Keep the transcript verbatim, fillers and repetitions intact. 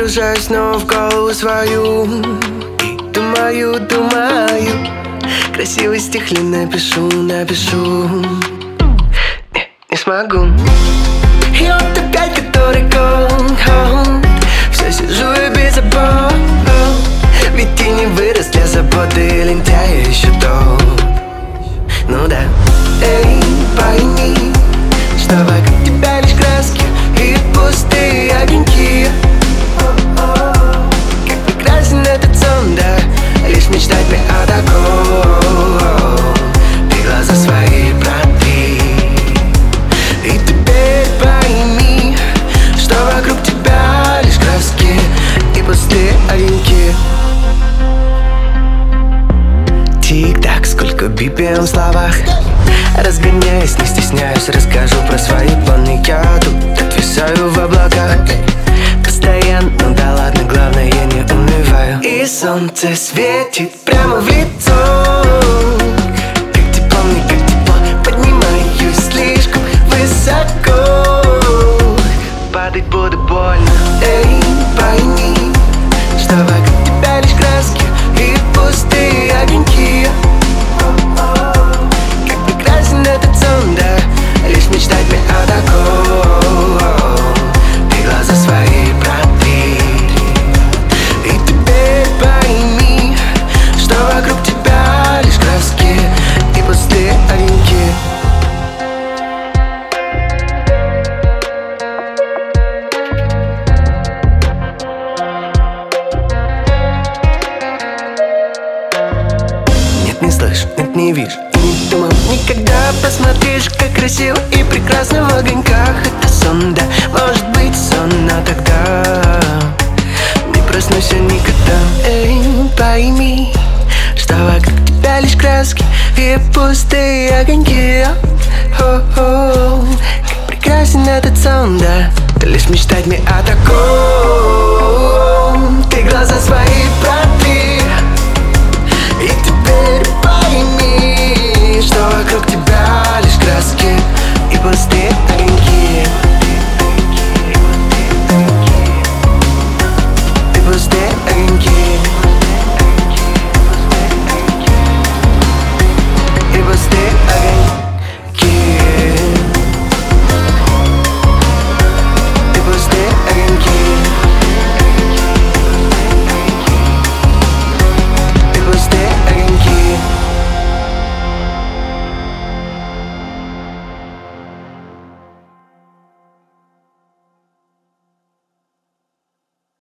погружаюсь снова в голову свою и думаю, думаю, красивый стих ли напишу, напишу. Не, не смогу. И вот опять который год, все сижу и без забот, ведь и не вырос для заботы лентяя еще тот. Ну да. Эй, пойми, что вокруг тебя лишь краски и пустые огоньки. Как прекрасен этот сон, да, лишь мечтать мне о таком. Ты глаза свои протри, и теперь пойми, что вокруг тебя лишь краски и пустые огоньки. Тик-так, сколько би пи эм в словах. Разгоняюсь, не стесняюсь, расскажу про свои планы. Я тут отвисаю в облаках постоянно, ну да ладно, главное, я не унываю. И солнце светит прямо в лицо. Как тепло мне, как тепло, поднимаюсь слишком высоко. Падать буду больно. Эй, пойми, что вокруг тебя лишь краски и пустые огоньки. Этот сон, да, лишь мечтать мне о таком. Ты глаза свои протри, и теперь пойми, что вокруг тебя лишь краски и пустые огоньки. Нет, не слышь, нет, не вижу, не думал никогда. Посмотришь, как красиво и прекрасно в огоньках. Это сон, да, может быть сон, но тогда не проснусь я никогда. Эй, пойми, что вокруг тебя лишь краски и пустые огоньки. О-о-о, как прекрасен этот сон, да, ты лишь мечтать мне о таком. Ты глаза